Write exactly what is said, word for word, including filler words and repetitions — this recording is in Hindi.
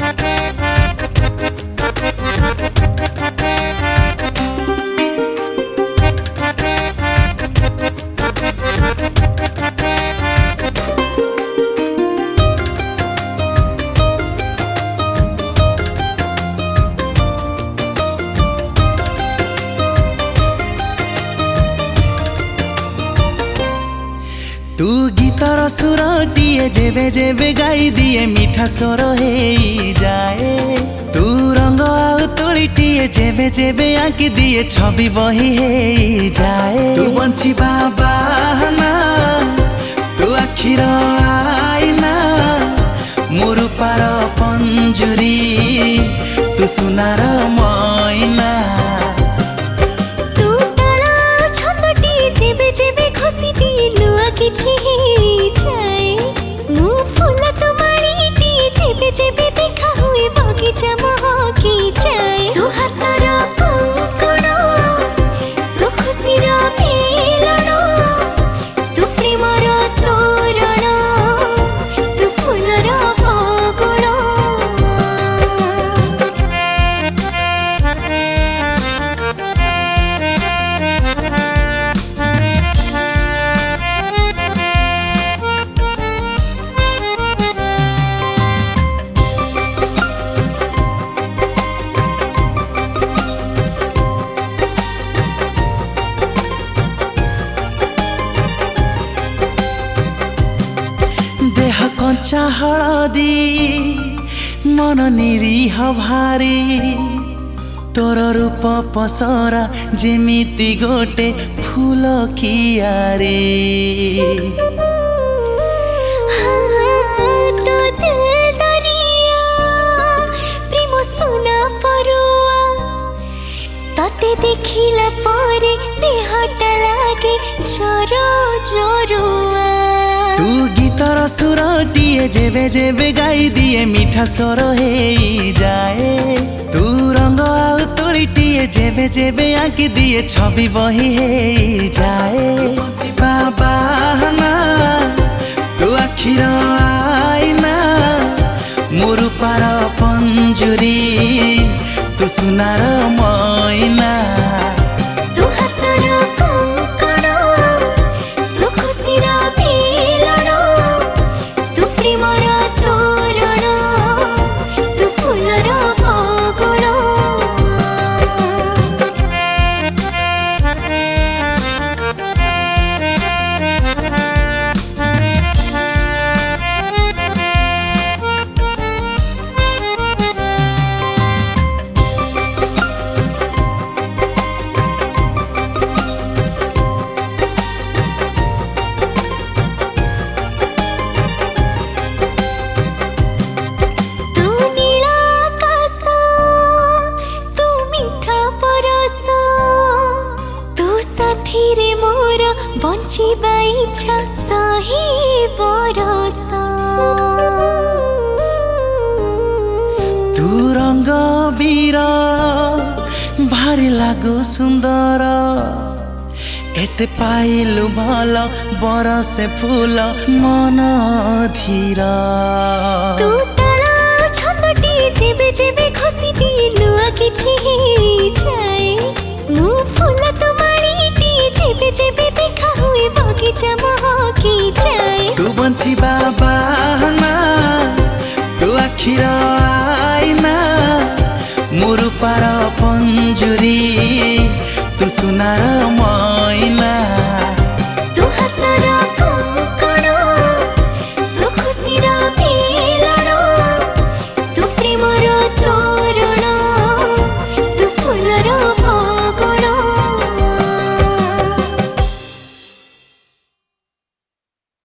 तू गीतर सुरटिए जेबे जेबे गाई दिए मीठा स्वर हे जाए। तू रंग आउ तुलिटिए जेबे जेबे आंकी दिए छवि बही हे जाए। तू बंची बाबा ना तू आखिर आईना मोर पार पंजुरी तू सुनार मैना। किछि जाए मु फूल तो माळीटी जेबे जेबे देखा हुए बगीचा महकी जाए। तू हातर कंकण तू खुशीर मिलन तू प्रेमर तोरण तू फूलर फगुण। देह कंचा हलदी मन निरीह भारी तोर रूप पसरा जेमिति गोटे फूल कियारी। तो दिल दरिया प्रेम सुना परुआ तते देखिला परे देहटा लागे जरो जरुआ। तू गीतर सुरटिए जेबे जेबे गाई दिए मीठा स्वर हे जाए। तू रंग आउ तुलिटिए जेबे जेबे आंकी दिए छवि बही हे जाए। बाबा ना तू आखिर आईना मोर पार पंजुरी तू सुनार मैना। तू हातर कंकण तू खुशीर मिलन तू प्रेमर तोरण तू फूलर फगुण। बंचिबा इच्छा सही बरस तू रंग बीर भारी लागो सुंदर एते पाइलु भल बरसे फूल मन धीर। तू तारा छंदटी जेबे जेबे खसी दिलु किछि जाए मु फूल तो माळीटी जेबे जेबे देखा हुए बगीचा महकी जाए। तू बंची बाबा ना तू आखिर आईना मोर पार पंजुरी तू सुनार